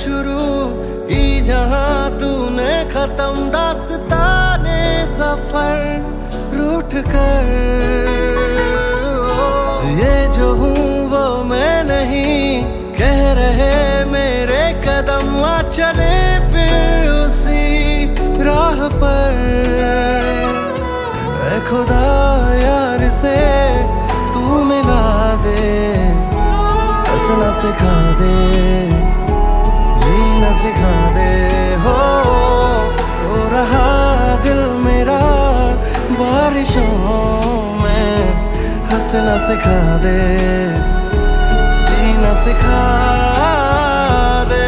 शुरू की जहां तूने खत्म दास्ताने सफर रूठ कर। ये जो हूँ वो मैं नहीं, कह रहे मेरे कदम, आ चले फिर उसी राह पर। ऐ खुदा यार से तू मिला दे, हंसना सिखा दे, जीना सिखा दे। हो तो रहा दिल मेरा बारिशों में, हंसना सिखा दे, जीना सिखा दे।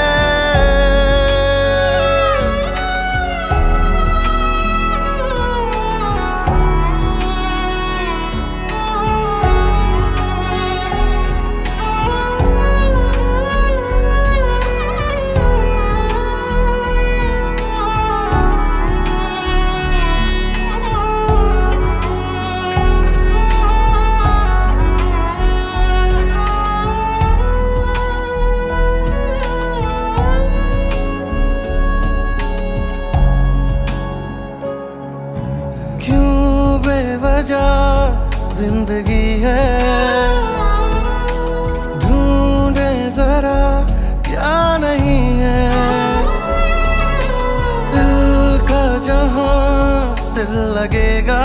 बेवजह जिंदगी है, ढूंढे जरा क्या नहीं है। दिल का जहां दिल लगेगा,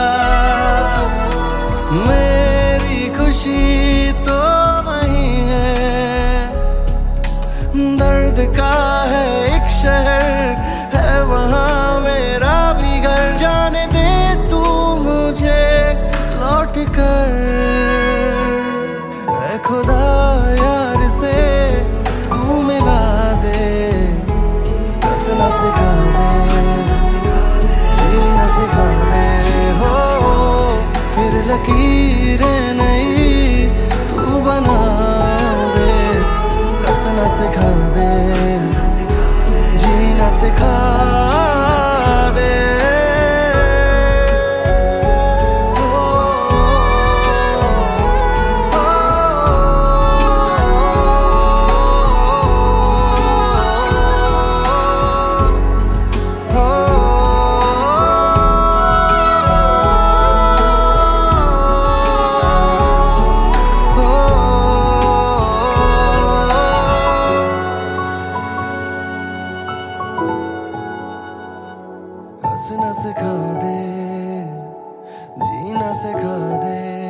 मेरी खुशी तो वही है। दर्द का है एक शहर, है वहां मेरा भी घर, जाने दे मुझे लौट कर। ऐ खुदा यार से तू मिला दे, हंसना सिखा दे, जीना सिखा दे। हो फिर लकीरें नई तू बना दे, हंसना सिखा दे, जीना सिखा दे। हंसना सिखा दे, जीना सिखा दे।